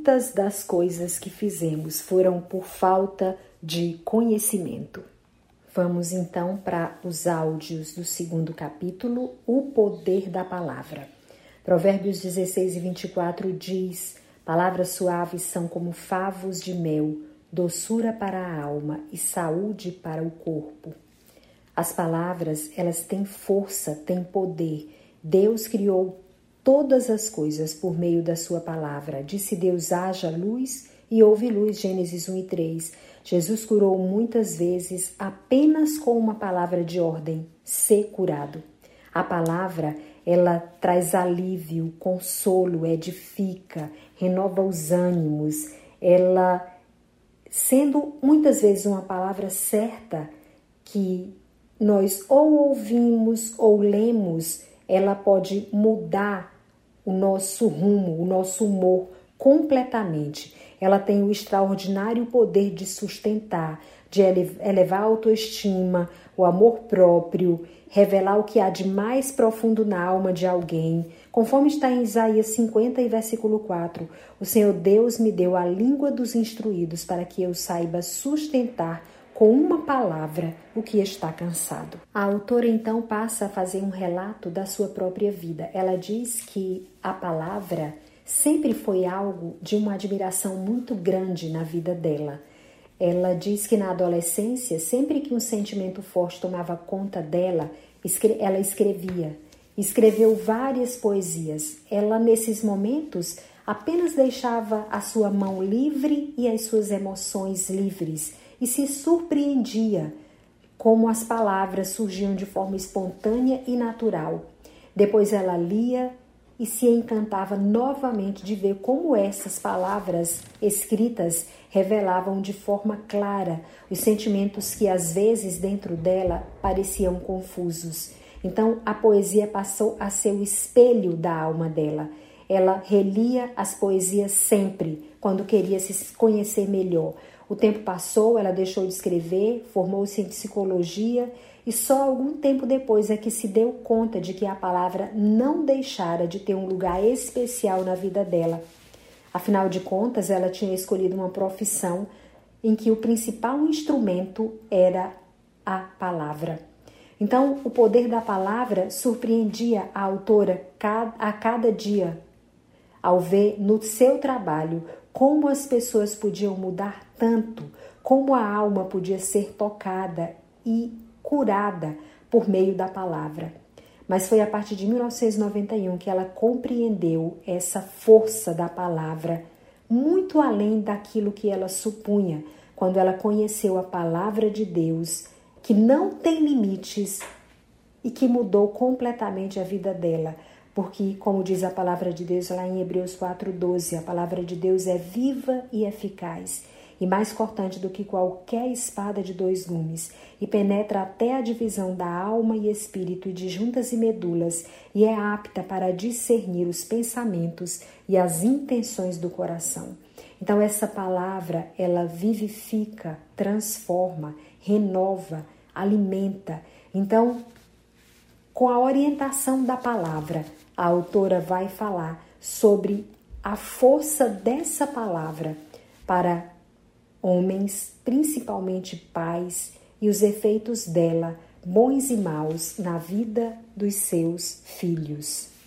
muitas das coisas que fizemos foram por falta de conhecimento. Vamos então para os áudios do 2º capítulo, o poder da palavra. Provérbios 16 e 24 diz: palavras suaves são como favos de mel, doçura para a alma e saúde para o corpo. As palavras, elas têm força, têm poder. Deus criou todas as coisas por meio da sua palavra. Disse Deus: haja luz e houve luz. Gênesis 1 e 3. Jesus curou muitas vezes apenas com uma palavra de ordem: ser curado. A palavra, ela traz alívio, consolo, edifica, renova os ânimos. Ela, sendo muitas vezes uma palavra certa que nós ou ouvimos ou lemos, ela pode mudar o nosso rumo, o nosso humor completamente. Ela tem o extraordinário poder de sustentar, de elevar a autoestima, o amor próprio, revelar o que há de mais profundo na alma de alguém. Conforme está em Isaías 50 e versículo 4, o Senhor Deus me deu a língua dos instruídos para que eu saiba sustentar com uma palavra o que está cansado. A autora então passa a fazer um relato da sua própria vida. Ela diz que a palavra sempre foi algo de uma admiração muito grande na vida dela. Ela diz que na adolescência, sempre que um sentimento forte tomava conta dela, ela escrevia. Escreveu várias poesias. Ela, nesses momentos, apenas deixava a sua mão livre e as suas emoções livres e se surpreendia como as palavras surgiam de forma espontânea e natural. Depois ela lia e se encantava novamente de ver como essas palavras escritas revelavam de forma clara os sentimentos que às vezes dentro dela pareciam confusos. Então a poesia passou a ser o espelho da alma dela. Ela relia as poesias sempre, quando queria se conhecer melhor. O tempo passou, ela deixou de escrever, formou-se em psicologia e só algum tempo depois é que se deu conta de que a palavra não deixara de ter um lugar especial na vida dela. Afinal de contas, ela tinha escolhido uma profissão em que o principal instrumento era a palavra. Então, o poder da palavra surpreendia a autora a cada dia, ao ver no seu trabalho como as pessoas podiam mudar tanto, como a alma podia ser tocada e curada por meio da palavra. Mas foi a partir de 1991 que ela compreendeu essa força da palavra, muito além daquilo que ela supunha, quando ela conheceu a palavra de Deus, que não tem limites e que mudou completamente a vida dela. Porque, como diz a palavra de Deus lá em Hebreus 4:12, a palavra de Deus é viva e eficaz, e mais cortante do que qualquer espada de 2 gumes, e penetra até a divisão da alma e espírito e de juntas e medulas, e é apta para discernir os pensamentos e as intenções do coração. Então essa palavra, ela vivifica, transforma, renova, alimenta. Então, com a orientação da palavra, a autora vai falar sobre a força dessa palavra para homens, principalmente pais, e os efeitos dela, bons e maus, na vida dos seus filhos.